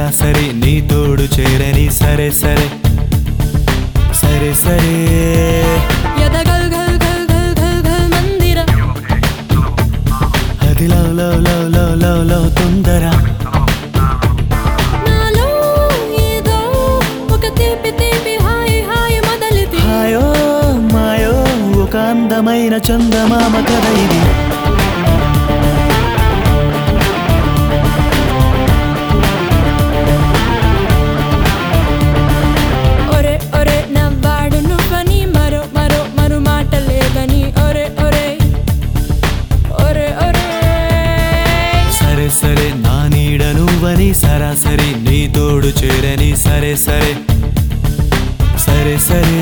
సరాసరి నీ తోడు చేరని సరే సరే సరే సరే ఎదగల్ గల్ గల్ గల్ గల్ గల్ మందిర అది love love love love love love తొందర నాలో ఏదో ఒక తీపి తీపి హాయి హాయి మొదలిది హాయో మాయో ఒక అందమైన చందమామ కథ ఇది ఒరే ఒరే నవ్వాడు నువ్వని మరో మరో మరో మాట లేదని ఒరే ఒరే ఒరే ఒరే సరే సరే నా నీడ నువ్వని సరాసరి నీ తోడు చేరని సరే సరే సరే సరే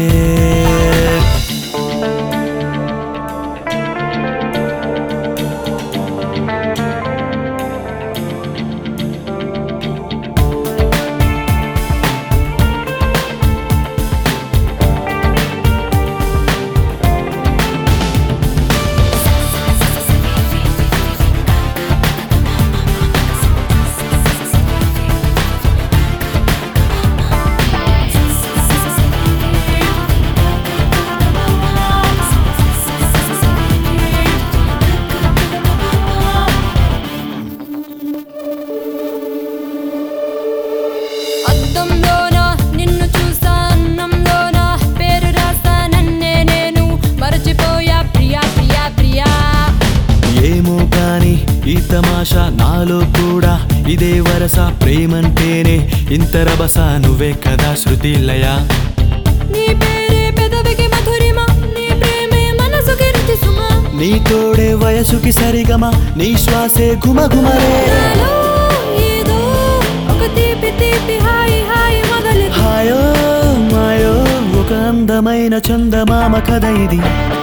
అద్దంలోన నిన్ను చూసా అన్నంలోన పేరు రాసా నన్నే నేను మరచిపోయా ప్రియా ప్రియా ప్రియా ఏమో కాని ఈ తమాషా నాలో కూడా ఇదే వరస ప్రేమంటేనే ఇంత రభస నువ్వే కదా శృతి లయ నీ పేరే పెదవికి మధురిమ నీ ప్రేమే మనసుకి రుచి సుమ నీ తోడే వయసుకి సరిగమ నీ శ్వాసే ఘుమఘుమరే నాలో ఏదో ఒక తీపి తీపి హాయి హాయి మొదలిది హాయో మాయో ఒక అందమైన చందమామ కథ ఇది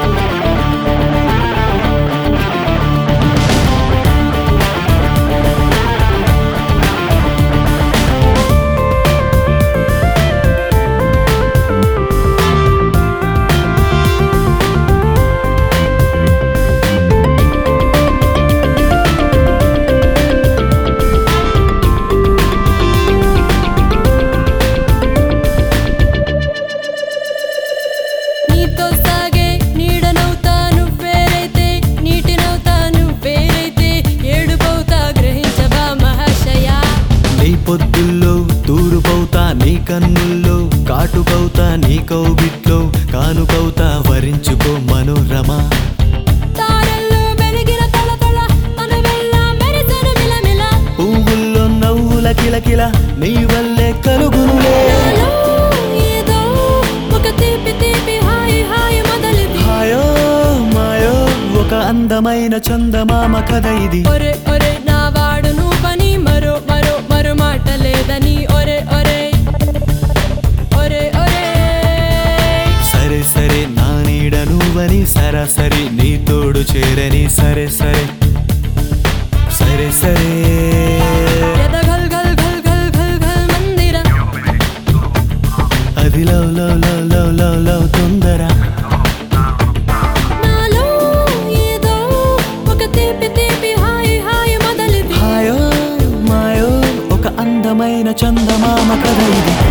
నీతో సాగే నీడనవుతాను వేరైతే నీటినవుతాను వేరైతే ఏడుపవుతా గ్రహించవా మహాశయా నీ పొద్దుల్లో తూరుపవుతా నీ కన్నుల్లో కాటుకవుతా నీ కౌగిట్లో కానుకవుతా వరించుకో మనోరమ తారల్లో వెలిగిన తళతళ తనువెల్ల మెరిసెను మిలమిల పువ్వుల్లో నవ్వుల కిలకిల నీ వల్లే కలుగునులే నాలో ఏదో ఒక తీపి తీపి హాయి హాయి మొదలిది హాయో మాయో ఒక అందమైన చందమామ కథ ఇది ఒరే ఒరే నా వాడు నువ్వని మరో మరో మరో మాట లేదని ఒరే ఒరే ఒరే ఒరే సరే సరే నా నీడ నువ్వని సరాసరి నీ తోడు చేరని సరే సరే సరే సరే ఎదగల్ గల్ గల్ గల్ గల్ గల్ మందిర అది love love love love love love తొందర నాలో ఏదో ఒక తీపి తీపి హాయి హాయి మొదలిది హాయో మాయో ఒక అందమైన చందమామ కథ ఇది